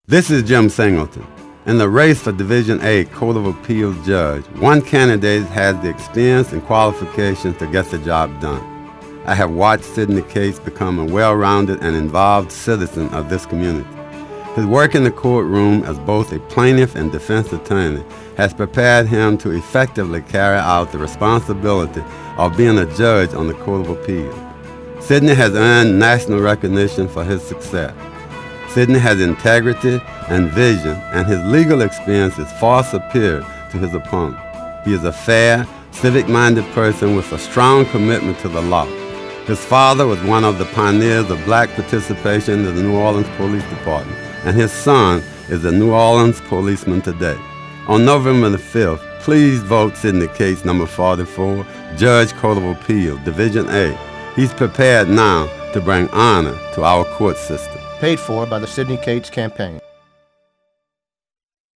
This is Jim Singleton. In the race for Division 8 Court of Appeals judge, one candidate has the experience and qualifications to get the job done. I have watched Sidney Cates become a well-rounded and involved citizen of this community. His work in the courtroom as both a plaintiff and defense attorney has prepared him to effectively carry out the responsibility of being a judge on the Court of Appeals. Sidney has earned national recognition for his success. Sidney has integrity and vision, and his legal experience is far superior to his opponent. He is a fair, civic-minded person with a strong commitment to the law. His father was one of the pioneers of black participation in the New Orleans Police Department, and his son is a New Orleans policeman today. On November the 5th, please vote Sidney Cates, number 44, Judge Court of Appeals, Division 8. He's prepared now to bring honor to our court system. Paid for by the Sidney Cates Campaign.